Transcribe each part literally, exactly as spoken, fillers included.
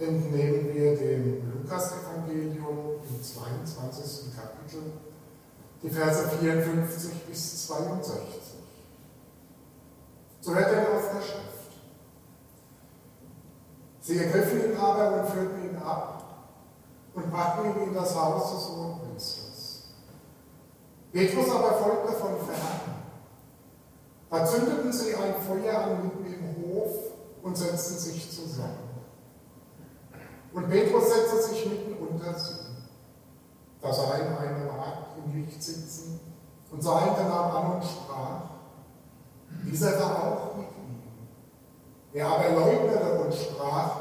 entnehmen wir dem Lukas-Evangelium im zweiundzwanzigsten Kapitel, die Verse vierundfünfzig bis zweiundsechzig. So hört er auf der Schrift. Sie ergriffen ihn aber und führten ihn ab und brachten ihn in das Haus des Hohenpriesters. Petrus aber folgte von fern. Da zündeten sie ein Feuer an mitten im Hof und setzten sich zusammen. Und Petrus setzte sich mitten unter sie. Da sah ihn eine Magd im Licht sitzen und sah ihn danach an und sprach: Dieser war auch mit ihm. Er aber leugnete und sprach: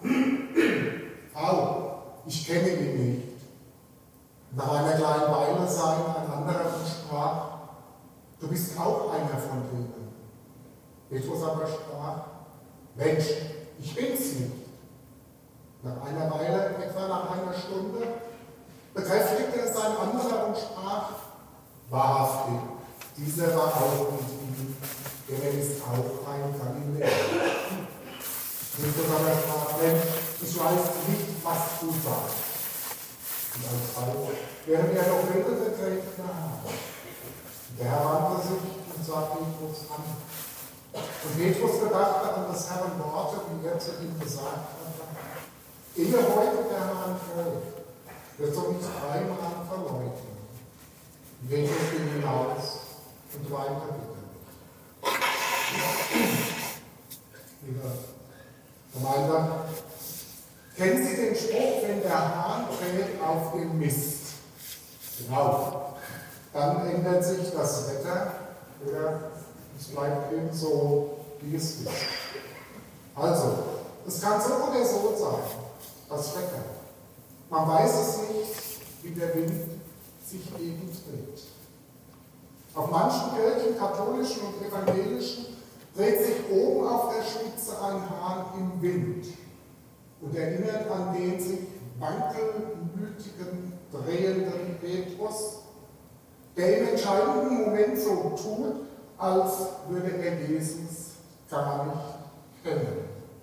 Frau, ich kenne ihn nicht. Nach einer kleinen Weile sah ihn ein anderer und sprach: Du bist auch einer von denen. Petrus aber sprach: Mensch, ich bin's nicht. Nach einer Weile, etwa nach einer Stunde, bekräftigte es ein anderer und sprach: Wahrhaftig, dieser war auch mit ihm, denn er ist auch ein Galiläer. Petrus aber sprach: Mensch, ich weiß nicht, was du sagst. Und alsbald, während er noch redete, trägt nach. Der Herr wandte sich und sah Petrus an. Und Petrus gedachte an des Herrn Worte, wie er zu ihm gesagt hatte: Ehe heute der Herr fällt, wirst du mich dreimal verleugnen. Und Petrus ging hinaus und weinte bitterlich. Liebe Gemeinde, kennen Sie den Spruch, wenn der Hahn kräht auf dem Mist? Genau. Dann ändert sich das Wetter oder es bleibt eben so, wie es ist. Also, es kann so oder so sein, das Wetter. Man weiß es nicht, wie der Wind sich eben dreht. Auf manchen Kirchen, katholischen und evangelischen, dreht sich oben auf der Spitze ein Hahn im Wind und erinnert an den sich wankelmütigen, drehenden Petrus, der im entscheidenden Moment so tut, als würde er Jesus gar nicht kennen.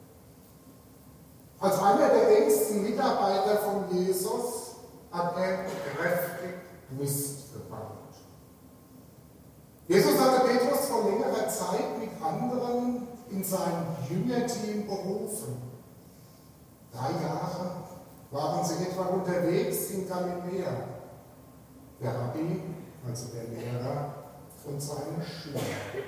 Als einer der engsten Mitarbeiter von Jesus hat er kräftig Mist gebaut. Jesus hatte Petrus vor längerer Zeit mit anderen in sein Jüngerteam berufen. Drei Jahre waren sie etwa unterwegs in Galiläa. Der Rabbi, also der Lehrer, und seine Schüler.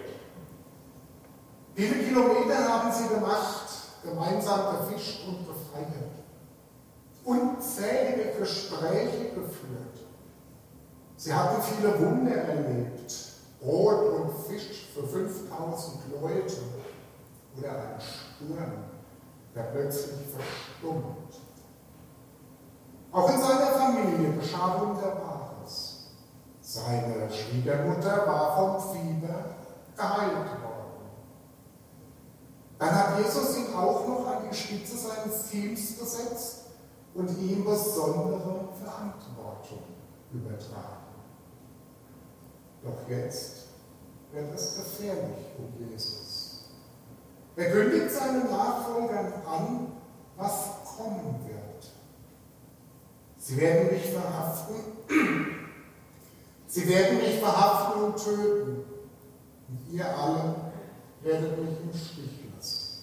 Viele Kilometer haben sie gemacht, gemeinsam gefischt und gefeiert. Unzählige Gespräche geführt. Sie hatten viele Wunder erlebt. Brot und Fisch für fünftausend Leute. Oder ein Sturm, der plötzlich verstummt. Auch in seiner Familie geschah Wunderbares. Seine Schwiegermutter war vom Fieber geheilt worden. Dann hat Jesus ihn auch noch an die Spitze seines Teams gesetzt und ihm besondere Verantwortung übertragen. Doch jetzt wird es gefährlich um Jesus. Er kündigt seinen Nachfolgern an, was kommen wird. Sie werden mich verhaften, sie werden mich verhaften und töten. Und ihr alle werdet mich im Stich lassen.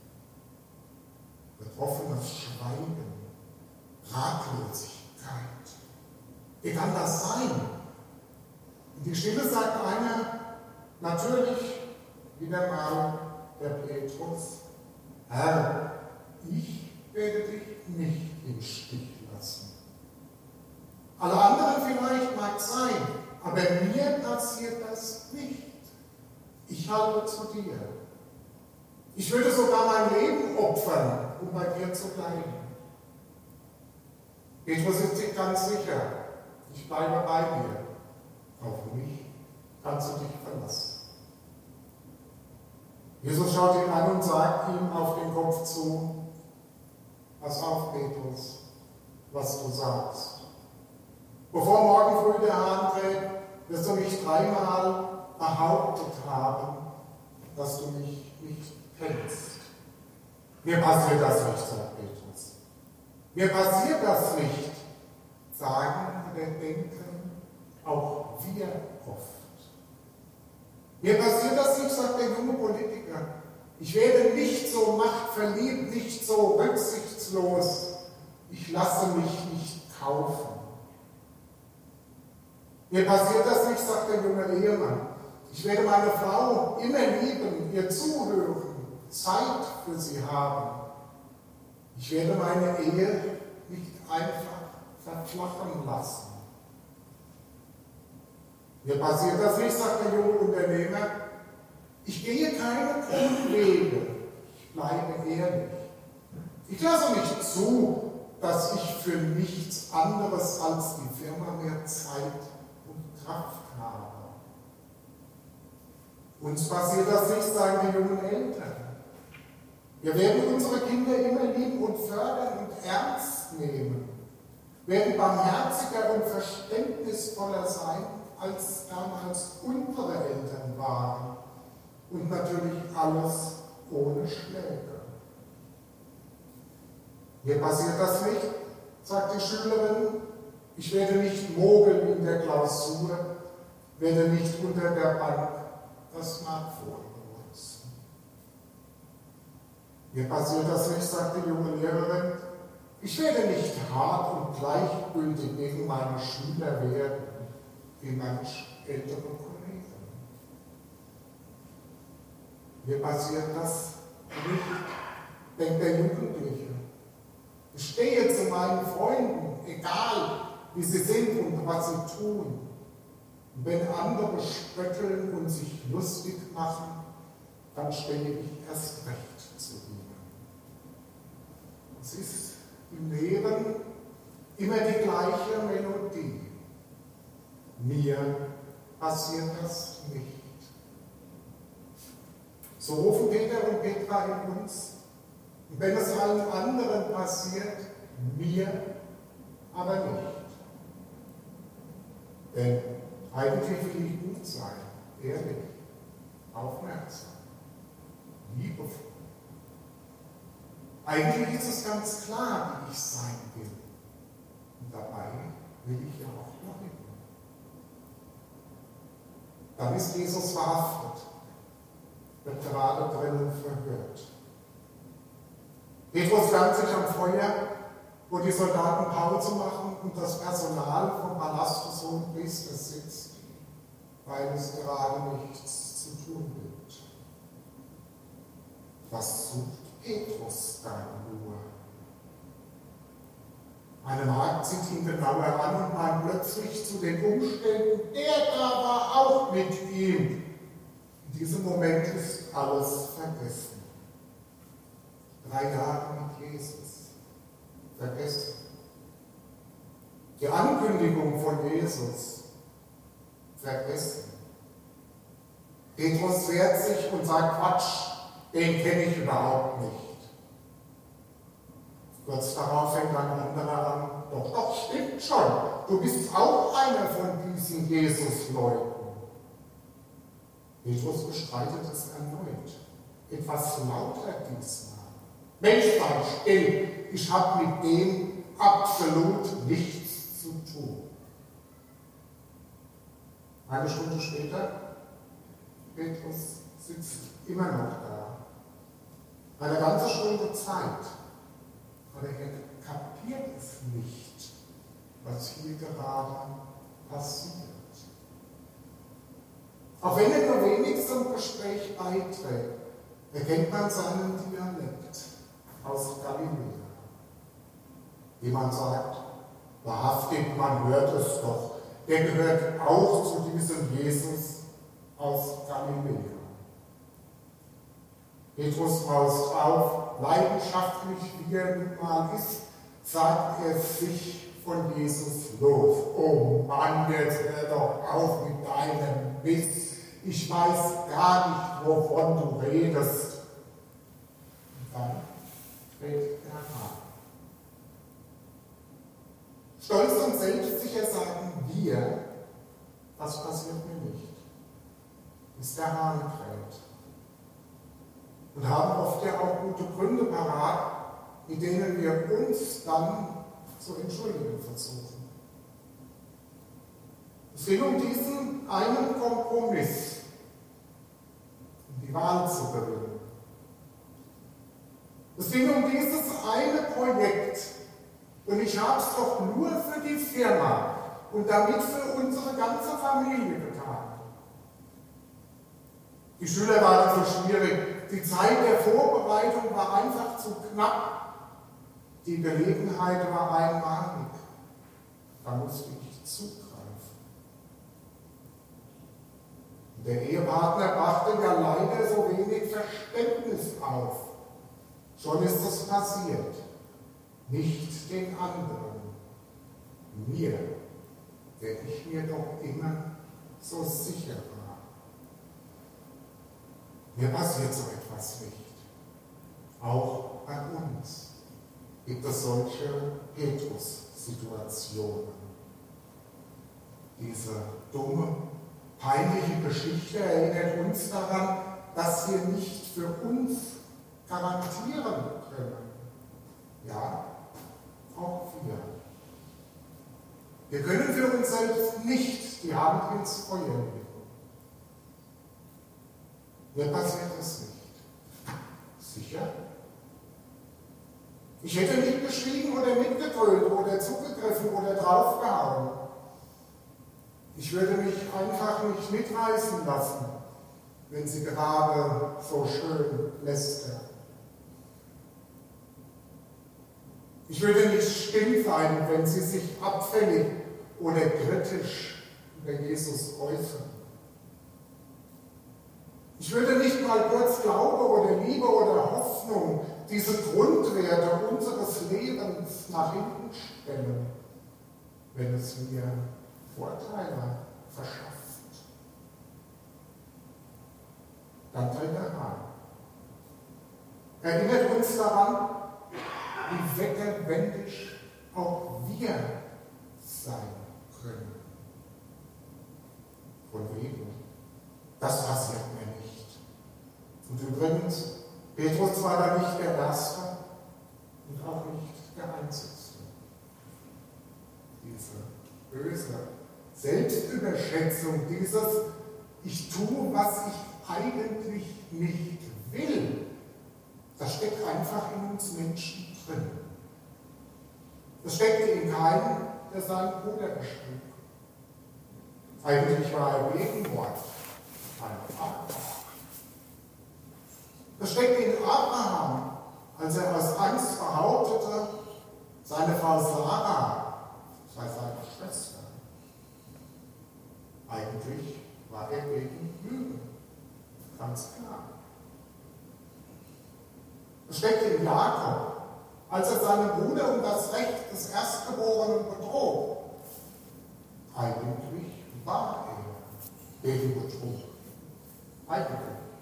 Betroffenes Schweigen, Ratlosigkeit. Wie kann das sein? In die Stille sagt einer, natürlich wieder mal der Petrus: Herr, ich werde dich nicht im Stich lassen. Alle anderen vielleicht mag sein, aber mir passiert das nicht. Ich halte zu dir. Ich würde sogar mein Leben opfern, um bei dir zu bleiben. Petrus ist sich ganz sicher, ich bleibe bei dir. Auf mich kannst du dich verlassen. Jesus schaut ihn an und sagt ihm auf den Kopf zu: Pass auf, Petrus, was du sagst. Bevor morgen früh der Hahn kräht, wirst du mich dreimal behauptet haben, dass du mich nicht kennst. Mir passiert das nicht, sagt Petrus. Mir passiert das nicht, sagen oder denken auch wir oft. Mir passiert das nicht, sagt der junge Politiker. Ich werde nicht so machtverliebt, nicht so rücksichtslos. Ich lasse mich nicht kaufen. Mir passiert das nicht, sagt der junge Ehemann. Ich werde meine Frau immer lieben, ihr zuhören, Zeit für sie haben. Ich werde meine Ehe nicht einfach verflachen lassen. Mir passiert das nicht, sagt der junge Unternehmer. Ich gehe keine krummen Wege. Ich bleibe ehrlich. Ich lasse nicht zu, dass ich für nichts anderes als die Firma mehr Zeit und Kraft habe. Uns passiert das nicht, sagen die jungen Eltern. Wir werden unsere Kinder immer lieben und fördern und ernst nehmen, werden barmherziger und verständnisvoller sein, als damals unsere Eltern waren. Und natürlich alles ohne Schläge. Mir passiert das nicht, sagt die Schülerin. Ich werde nicht mogeln in der Klausur, werde nicht unter der Bank das Smartphone benutzen. Mir passiert das nicht, sagt die junge Lehrerin. Ich werde nicht hart und gleichgültig gegen meine Schüler werden, wie manch ältere Kollegen. Mir passiert das nicht, denkt der Jugendliche. Ich stehe zu meinen Freunden, egal wie sie sind und was sie tun. Und wenn andere spötteln und sich lustig machen, dann stehe ich erst recht zu ihnen. Es ist im Leben immer die gleiche Melodie. Mir passiert das nicht. So rufen Peter und Petra in uns. Und wenn es allen anderen passiert, mir aber nicht. Denn eigentlich will ich gut sein, ehrlich, aufmerksam, liebevoll. Eigentlich ist es ganz klar, wie ich sein will. Und dabei will ich ja auch bleiben. Dann ist Jesus verhaftet, wird gerade drinnen verhört. Petrus wärmt sich am Feuer, wo die Soldaten Pause machen und das Personal vom Palast des Hohenpriesters sitzt, weil es gerade nichts zu tun gibt. Was sucht Petrus dann nur? Eine Magd sieht ihn genauer an und meint plötzlich zu den Umständen, der da war auch mit ihm. In diesem Moment ist alles vergessen. Drei Jahre mit Jesus. Vergessen. Die Ankündigung von Jesus. Vergessen. Petrus wehrt sich und sagt, Quatsch, den kenne ich überhaupt nicht. Kurz darauf fängt ein anderer an, doch, doch, stimmt schon, du bist auch einer von diesen Jesus-Leuten. Petrus bestreitet es erneut, etwas lauter diesmal. Mensch, sei still, ich habe mit dem absolut nichts zu tun. Eine Stunde später, Petrus sitzt immer noch da. Eine ganze Stunde Zeit. Aber er kapiert es nicht, was hier gerade passiert. Auch wenn er nur wenig zum Gespräch beiträgt, erkennt man seinen Dialekt aus Galiläa. Jemand sagt, wahrhaftig, man hört es doch, der gehört auch zu diesem Jesus aus Galiläa. Petrus braust auf, leidenschaftlich wie er nun mal ist, sagt er sich von Jesus los. Oh Mann, jetzt hör doch auf mit deinem Mist. Ich weiß gar nicht, wovon du redest. Und dann dreht er ab. Stolz und selbstsicher sagen wir, das passiert mir nicht, bis der Hahn kräht. Und haben oft ja auch gute Gründe parat, mit denen wir uns dann zu entschuldigen versuchen. Es ging um diesen einen Kompromiss, um die Wahl zu gewinnen. Es ging um dieses eine Projekt, und ich habe es doch nur für die Firma und damit für unsere ganze Familie getan. Die Schüler waren so schwierig, die Zeit der Vorbereitung war einfach zu knapp, die Gelegenheit war einmalig, da musste ich zugreifen. Der Ehepartner brachte ja leider so wenig Verständnis auf. Schon ist es passiert. Nicht den anderen. Mir, der ich mir doch immer so sicher war. Mir passiert so etwas nicht. Auch bei uns gibt es solche Petrus-Situationen. Diese dumme, peinliche Geschichte erinnert uns daran, dass wir nicht für uns garantieren können. Ja, auch wir. Wir können für uns selbst nicht die Hand ins Feuer legen. Mir passiert es nicht. Sicher? Ich hätte nicht geschrien oder mitgebrüllt oder zugegriffen oder draufgehauen. Ich würde mich einfach nicht mitreißen lassen, wenn sie gerade so schön lästert. Ich würde nicht still sein, wenn sie sich abfällig oder kritisch über Jesus äußern. Ich würde nicht mal kurz Glaube oder Liebe oder Hoffnung, diese Grundwerte unseres Lebens nach hinten stellen, wenn es mir Vorteile verschafft. Dann tritt er an. Erinnert uns daran, wie wetterwendig auch wir sein können. Von wegen, das passiert mir nicht. Und übrigens, Petrus war da nicht der Erste und auch nicht der Einzige. Diese böse Selbstüberschätzung, dieses Ich tue, was ich eigentlich nicht will, das steckt einfach in uns Menschen drin. Das steckte in keinem, der seinen Bruder beschrieb. Eigentlich war er Gegenwart, ein Abraham. Das steckte in Abraham, als er aus Angst behauptete, seine Frau Sarah sei seine Schwester. Eigentlich war er gegen Lügen, ganz klar. Es steckte in Jakob, als er seinen Bruder um das Recht des Erstgeborenen betrog. Eigentlich war er gegen Betrug. Eigentlich.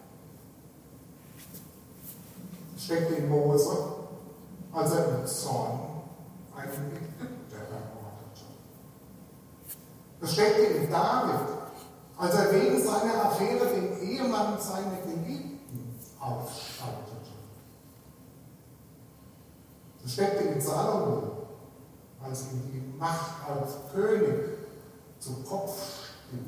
Es steckte in Mose, als er mit Zorn einen Ägypter ermordete. Es steckte in David, als er wegen seiner Affäre den Ehemann seiner Geliebten ausschaltete. Es steckte in Salomo, als ihm die Macht als König zu Kopf stieg.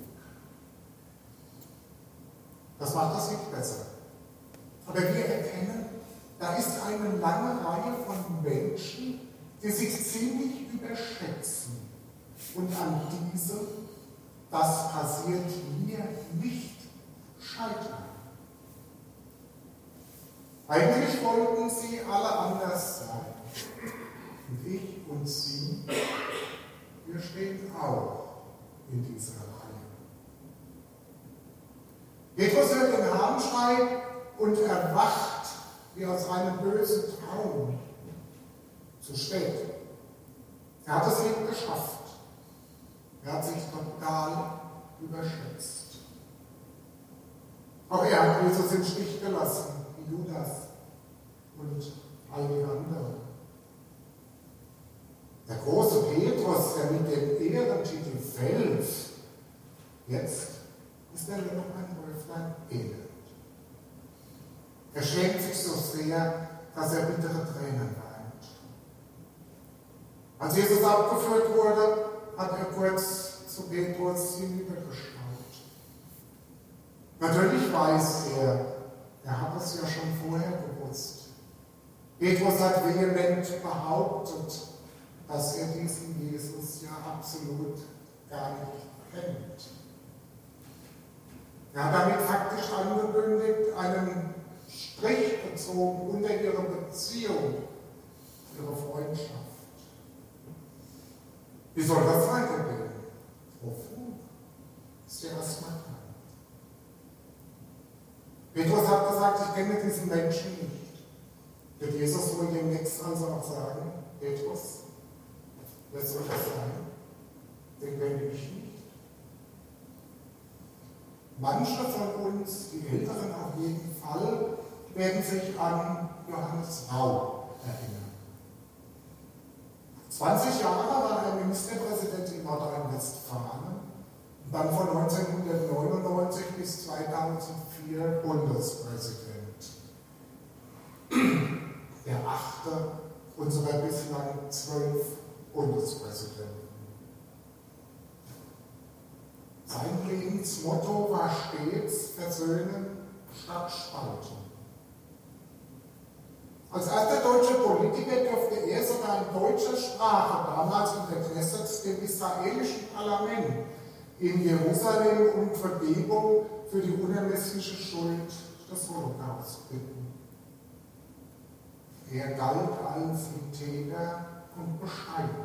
Das macht das nicht besser. Aber wir erkennen, da ist eine lange Reihe von Menschen, die sich ziemlich überschätzen. Und an diesem, das passiert mir nicht, scheitern. Eigentlich wollten sie alle anders sein. Und ich und sie, wir stehen auch in dieser Reihe. Petrus hört den Harnschrei und erwacht wie aus einem bösen Traum. Zu spät. Er hat es nicht geschafft. Er hat sich total überschätzt. Auch er hat Jesus im Stich gelassen, wie Judas und all die anderen. Der große Petrus, der mit dem Ehrentitel Fels, jetzt ist er nur noch ein Häuflein Elend. Er schämt sich so sehr, dass er bittere Tränen weint. Als Jesus abgeführt wurde, hat er kurz zu Petrus hinübergeschaut. Natürlich weiß er, er hat es ja schon vorher gewusst. Petrus hat vehement behauptet, dass er diesen Jesus ja absolut gar nicht kennt. Er hat damit faktisch angekündigt, einen Strich gezogen unter ihre Beziehung, ihre Freundschaft. Wie soll das weitergehen? Wofür? Ist ja erstmal klar. Petrus hat gesagt, ich kenne diesen Menschen nicht. Wird Jesus wohl demnächst also auch sagen, Petrus, wer soll das sein? Den kenne ich nicht. Manche von uns, die Älteren auf jeden Fall, werden sich an Johannes Rau erinnern. zwanzig Jahre war er Ministerpräsident in Nordrhein-Westfalen und dann von neunzehnhundertneunundneunzig bis zweitausendvier Bundespräsident. Der achte unserer bislang zwölf Bundespräsidenten. Sein Lebensmotto war stets Versöhnen statt Spalten. Als erster deutscher Politiker durfte er sogar in deutscher Sprache, damals in der Knesset, dem israelischen Parlament, in Jerusalem um Vergebung für die unermessliche Schuld des Holocaust bitten. Er galt als integer und bescheiden.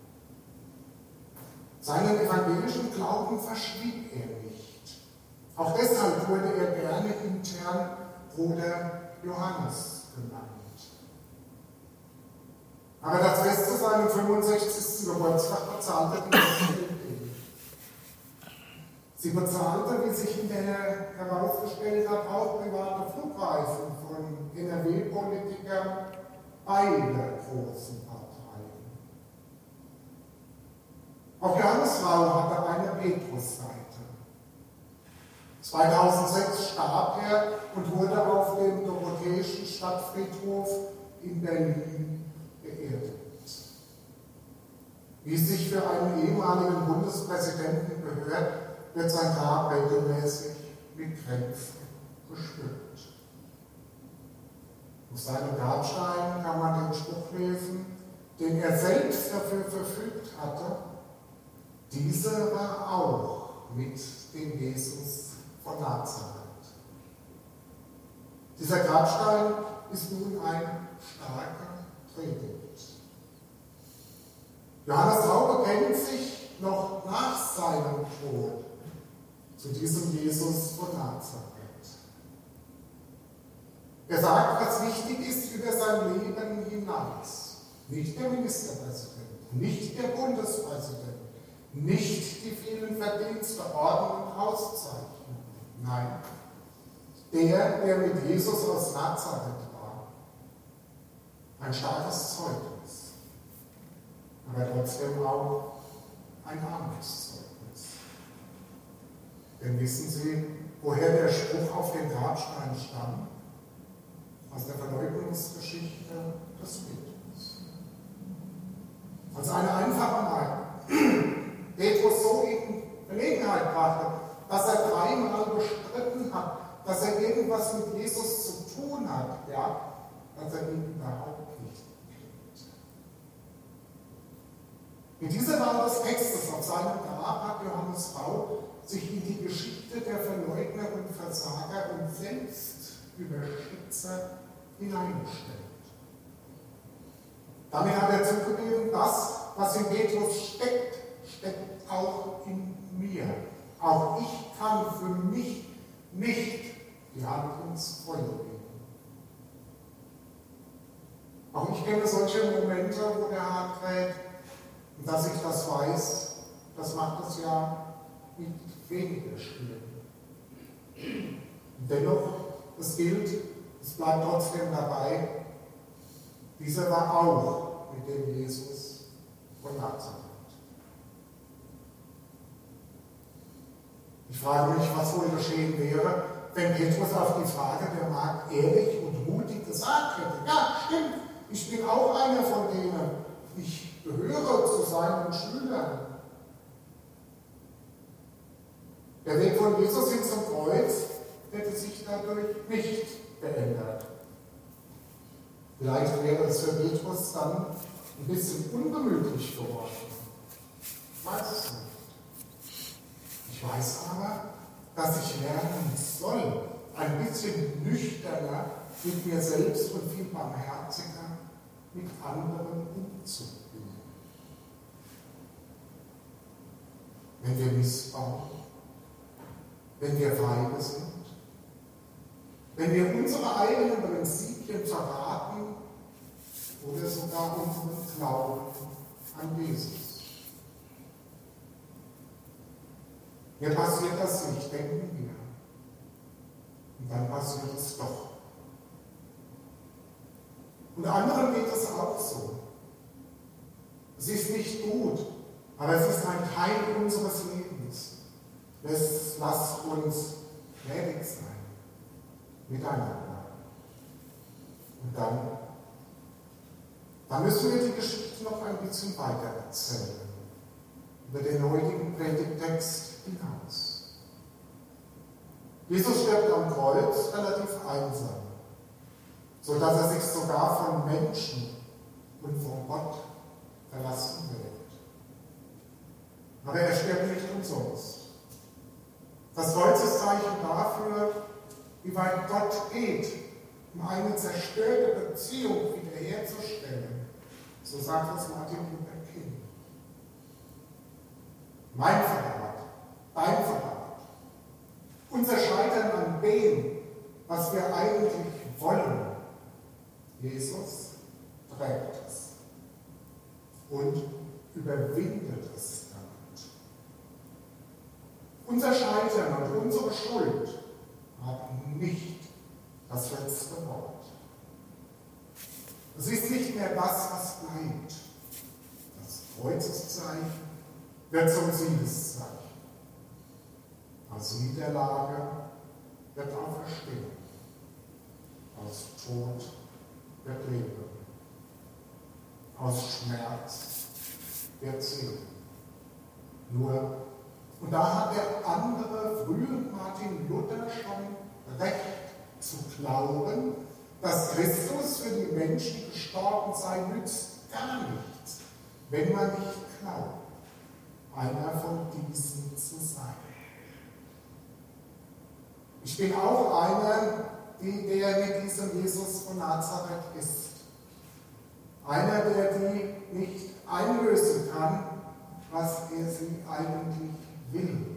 Seinen evangelischen Glauben verschwieg er nicht. Auch deshalb wurde er gerne intern Bruder Johannes genannt. Aber das Fest zu seinem fünfundsechzigsten Geburtstag bezahlte die N S D P. Sie bezahlte, wie sich hinterher herausgestellt hat, auch private Flugreisen von N R W-Politikern beider großen Parteien. Auch Johannes Rau hatte eine Petrus-Seite. zweitausendsechs starb er und wurde auf dem Dorotheischen Stadtfriedhof in Berlin beerdigt. Wie es sich für einen ehemaligen Bundespräsidenten gehört, wird sein Grab regelmäßig mit Kränzen geschmückt. Auf seinem Grabstein kann man den Spruch lesen, den er selbst dafür verfügt hatte: Dieser war auch mit dem Jesus von Nazareth. Dieser Grabstein ist nun ein starker Drehpunkt. Johannes Rau bekennt sich noch nach seinem Tod zu diesem Jesus von Nazareth. Er sagt, was wichtig ist über sein Leben hinaus. Nicht der Ministerpräsident, nicht der Bundespräsident, nicht die vielen Verdienste, Orden und Auszeichnungen. Nein, der, der mit Jesus aus Nazareth war. Ein starkes Zeugnis, aber trotzdem auch ein armes Zeugnis. Denn wissen Sie, woher der Spruch auf dem Grabstein stammt? Aus der Verleugnungsgeschichte des Petrus. Als eine einfache Mal Petrus so in Verlegenheit brachte, dass er dreimal bestritten hat, dass er irgendwas mit Jesus zu tun hat, ja, dass er ihn überhaupt nicht kennt. Mit dieser Wahl des Textes auf seinem Grab hat Johannes Rau sich in die Geschichte der Verleugner und Versager und Selbstüberschätzer hineingestellt. Damit hat er zugegeben, das, was in Petrus steckt, steckt auch in mir. Auch ich kann für mich nicht die Hand ins Feuer legen. Auch ich kenne solche Momente, wo der Hahn kräht, und dass ich das weiß, das macht es ja nicht weniger schlimm. Und dennoch, es gilt, es bleibt trotzdem dabei, dieser war auch mit dem Jesus von Nazareth. Ich frage mich, was wohl geschehen wäre, wenn Petrus auf die Frage der Magd ehrlich und mutig gesagt hätte: Ja, stimmt, ich bin auch einer von denen. Ich gehöre zu seinen Schülern. Der Weg von Jesus hin zum Kreuz hätte sich dadurch nicht geändert. Vielleicht wäre es für Petrus dann ein bisschen ungemütlich geworden. Ich weiß es nicht. Ich weiß aber, dass ich lernen soll, ein bisschen nüchterner mit mir selbst und viel barmherziger mit anderen umzugehen. Wenn wir missbauen, wenn wir feige sind, wenn wir unsere eigenen Prinzipien verraten oder sogar unseren Glauben an Jesus. Mir passiert das nicht, denken wir. Und dann passiert es doch. Und anderen geht es auch so. Es ist nicht gut, aber es ist ein Teil unseres Lebens. Das lasst uns gnädig sein, miteinander. Und dann, dann müssen wir die Geschichte noch ein bisschen weiter erzählen, über den heutigen Predigttext hinaus. Jesus stirbt am Kreuz relativ einsam, sodass er sich sogar von Menschen und von Gott verlassen wird. Aber er stirbt nicht umsonst. Das Kreuz ist Zeichen dafür, wie weit Gott geht, um eine zerstörte Beziehung wiederherzustellen. So sagt es Martin Luther King. Mein Verrat, dein Verrat, unser Scheitern an dem, was wir eigentlich wollen. Jesus trägt es und überwindet es damit. Unser Scheitern und unsere Schuld haben nicht das letzte Wort. Es ist nicht mehr das, was bleibt. Das Kreuzeszeichen wird zum Siegeszeichen. Aus Niederlage wird Auferstehung. Aus Tod wird Leben. Aus Schmerz wird Segen. Nur, und da hat der andere frühe Martin Luther schon recht zu glauben, dass Christus für die Menschen gestorben sei, nützt gar nichts, wenn man nicht glaubt, einer von diesen zu sein. Ich bin auch einer, der mit diesem Jesus von Nazareth ist. Einer, der die nicht einlösen kann, was er sie eigentlich will.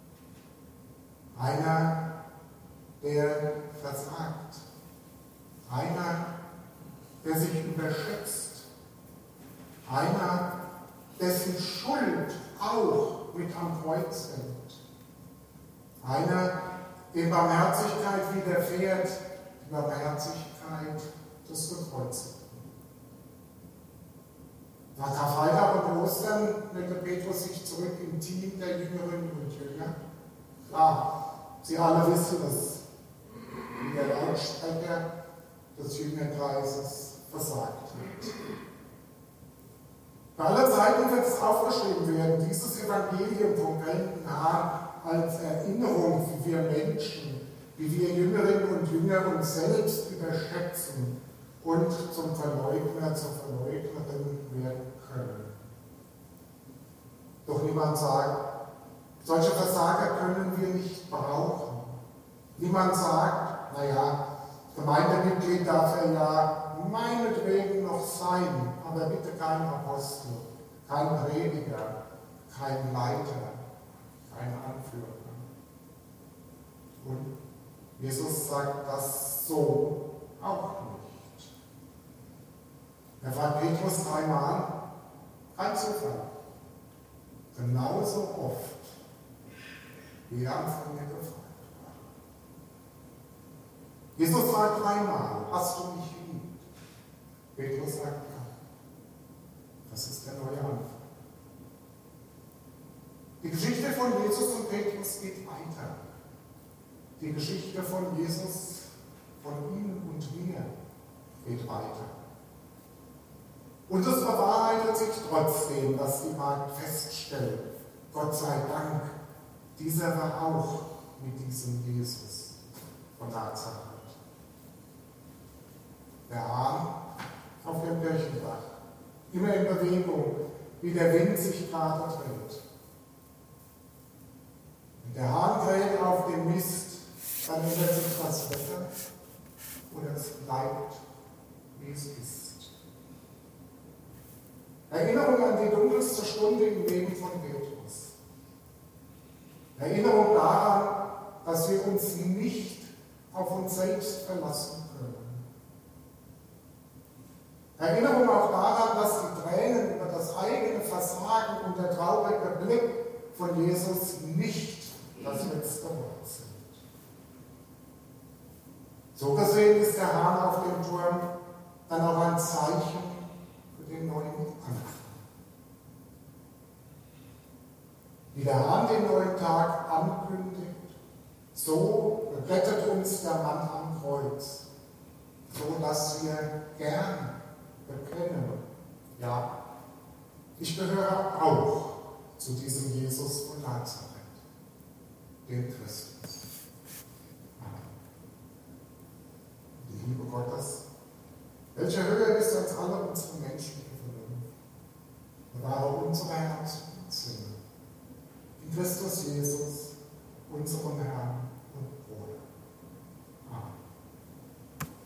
Einer, der versagt. Einer, der sich überschätzt. Einer, dessen Schuld auch mit am Kreuz hängt. Einer, dem Barmherzigkeit widerfährt, die Barmherzigkeit des Gekreuzigten. Nach Karfreitag und Ostern meldete Petrus sich zurück im Team der Jüngerinnen und Jünger. Klar, Sie alle wissen es, wie der Lautsprecher des Jüngerkreises versagt hat. Für alle Zeiten wird es aufgeschrieben werden, dieses Evangelium vom brennenden Hahn als Erinnerung, wie wir Menschen, wie wir Jüngerinnen und Jünger uns selbst überschätzen und zum Verleugner, zur Verleugnerin werden können. Doch niemand sagt, solche Versager können wir nicht brauchen. Niemand sagt, naja, Gemeindemitglied darf er ja meinetwegen noch sein, aber bitte kein Apostel, kein Prediger, kein Leiter, kein Anführer. Und Jesus sagt das so auch nicht. Er fragt Petrus dreimal, kein Zufall, genauso oft, wie er von mir gefragt war. Jesus fragt dreimal, hast du mich lieb? Petrus sagt ja. Das ist der neue Anfang. Die Geschichte von Jesus und Petrus geht weiter. Die Geschichte von Jesus, von ihm und mir, geht weiter. Und es bewahrheitet sich trotzdem, dass die Magd feststellt, Gott sei Dank, dieser war auch mit diesem Jesus von Nazareth. Der Hahn auf dem Kirchendach, immer in Bewegung, wie der Wind sich gerade dreht. Wenn der Hahn kräht auf dem Mist, dann ändert sich das Wetter oder es bleibt, wie es ist. Erinnerung an die dunkelste Stunde im Leben von Petrus. Erinnerung daran, dass wir uns nicht auf uns selbst verlassen können. Erinnerung auch daran, dass die Tränen über das eigene Versagen und der traurige Blick von Jesus nicht das letzte Wort sind. So gesehen ist der Hahn auf dem Turm dann auch ein Zeichen für den neuen Anfang. Wie der Hahn den neuen Tag ankündigt, so rettet uns der Mann am Kreuz, so dass wir gern bekennen, ja, ich gehöre auch zu diesem Jesus von Nazareth, dem Christus. Die Liebe Gottes, welche höher ist als alle unsere menschliche Vernunft, bewahre unsere Herzen und Sinne in Christus Jesus, unserem Herrn.